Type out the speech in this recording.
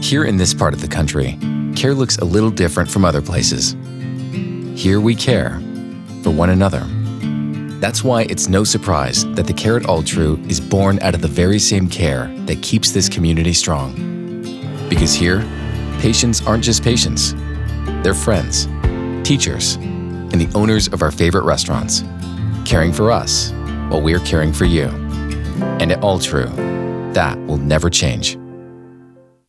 Here in this part of the country, care looks a little different from other places. Here we care for one another. That's why it's no surprise that the Care at Altru is born out of the very same care that keeps this community strong. Because here, patients aren't just patients. They're friends, teachers, and the owners of our favorite restaurants, caring for us while we're caring for you. And at Altru, that will never change.